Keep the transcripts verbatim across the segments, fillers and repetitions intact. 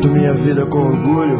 canto minha vida com orgulho.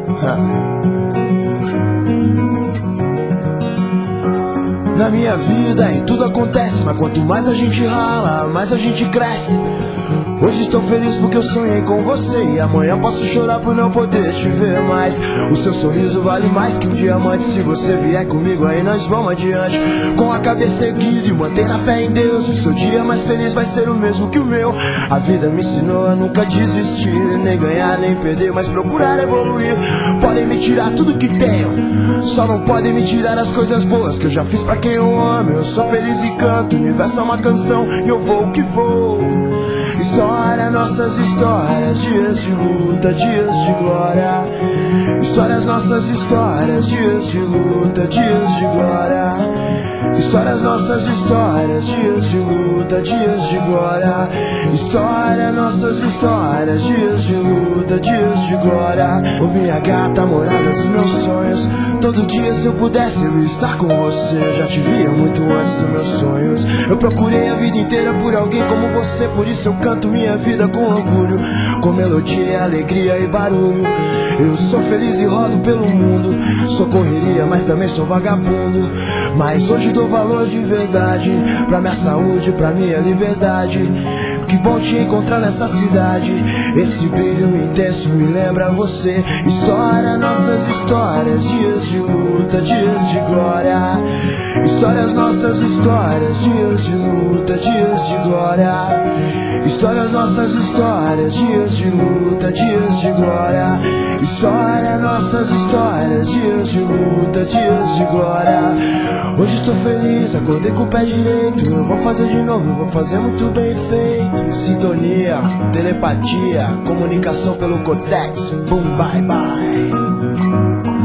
Na minha vida e tudo acontece, mas quanto mais a gente rala, mais a gente cresce. Hoje estou feliz porque eu sonhei com você, e amanhã posso chorar por não poder te ver mais. O seu sorriso vale mais que um diamante. Se você vier comigo aí nós vamos adiante, com a cabeça erguida e manter a fé em Deus. O seu dia mais feliz vai ser o mesmo que o meu. A vida me ensinou a nunca desistir, nem ganhar nem perder, mas procurar evoluir. Podem me tirar tudo que tenho, só não podem me tirar as coisas boas que eu já fiz pra quem eu amo. Eu sou feliz e canto, o universo é uma canção e eu vou que vou. História, nossas histórias, dias de luta, dias de glória. Histórias, nossas histórias, dias de luta, dias de glória. Histórias, nossas histórias, dias de luta, dias de glória. História, nossas histórias, dias de luta, dias de glória. Ô minha gata, morada dos meus sonhos, todo dia se eu pudesse eu ia estar com você. Eu já te via muito antes dos meus sonhos. Eu procurei a vida inteira por alguém como você, por isso eu canto minha vida com orgulho, com melodia, alegria e barulho. Eu sou feliz e rodo pelo mundo, sou correria, mas também sou vagabundo. Mas hoje dou valor de verdade pra minha saúde, pra minha liberdade. Que bom te encontrar nessa cidade, esse brilho intenso me lembra você. História, nossas histórias, dias de luta, dias de glória. Histórias, nossas histórias, dias de luta, dias de glória. Histórias, nossas histórias, dias de luta, dias de glória. História, nossas histórias, dias de luta, dias de glória. Hoje estou feliz, acordei com o pé direito. Eu vou fazer de novo, eu vou fazer muito bem feito. Sintonia, telepatia, comunicação pelo Cortex. Boom, bye, bye.